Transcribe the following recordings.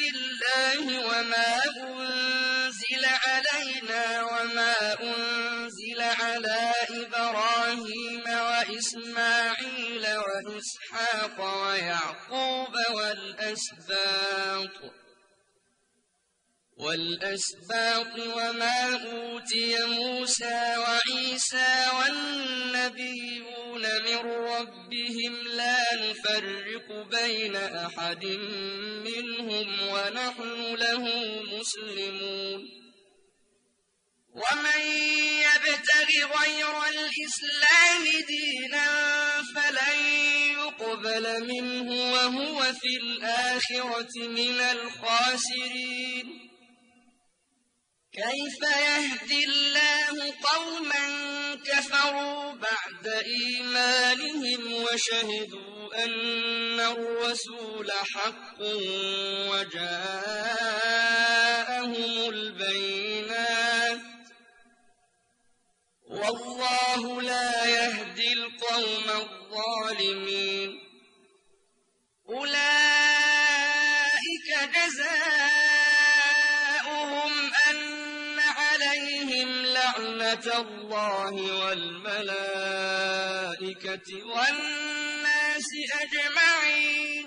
الله وما أنزل علينا وما أنزل على إبراهيم وإسماعيل وإسحاق ويعقوب والأسباط وما أوتي موسى وعيسى والنبيون من ربهم لا نفرق بين أحد منهم ونحن له مسلمون ومن يبتغ غير الإسلام دينا فلن يقبل منه وهو في الآخرة من الخاسرين كيف يهدي الله قوما كفروا بعد إيمانهم وشهدوا أن الرسول حق وجاءهم البينات والله لا يهدي القوم الظالمين أولئك جزاؤهم أن عليهم لعنة الله والملائكة والناس أجمعين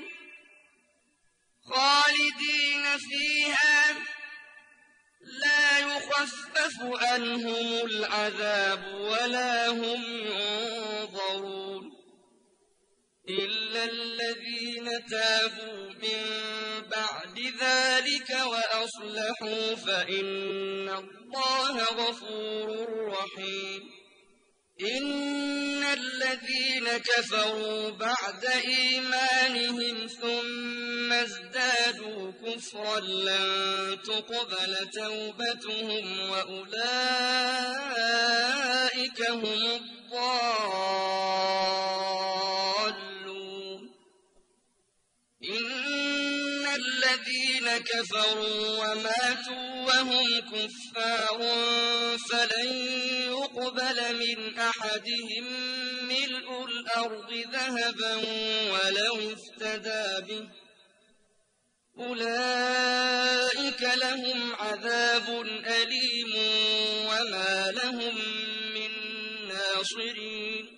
خالدين فيها لا يخفف عنهم العذاب ولا هم ينظرون إلا الذين تابوا من بعد ذلك وأصلحوا فإن الله غفور رحيم إن الذين كفروا بعد إيمانهم ثم ازدادوا كفرا لن تقبل توبتهم وأولئك هم الضالون إن الذين كفروا وماتوا وهم كفار فلن يقبل من أحدهم ملء الأرض ذهبا ولو افتدى به أولئك لهم عذاب أليم وما لهم من ناصرين